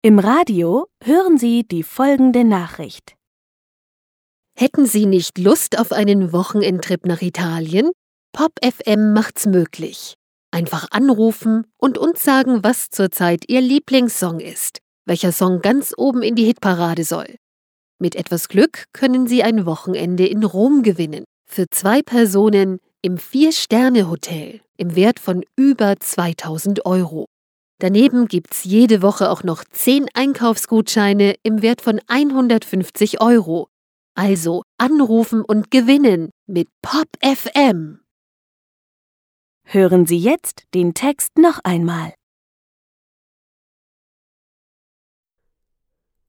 Im Radio hören Sie die folgende Nachricht. Hätten Sie nicht Lust auf einen Wochenendtrip nach Italien? Pop FM macht's möglich. Einfach anrufen und uns sagen, was zurzeit Ihr Lieblingssong ist, welcher Song ganz oben in die Hitparade soll. Mit etwas Glück können Sie ein Wochenende in Rom gewinnen. Für 2 Personen im 4-Sterne-Hotel im Wert von über 2000 €. Daneben gibt's jede Woche auch noch 10 Einkaufsgutscheine im Wert von 150 €. Also anrufen und gewinnen mit Pop FM. Hören Sie jetzt den Text noch einmal.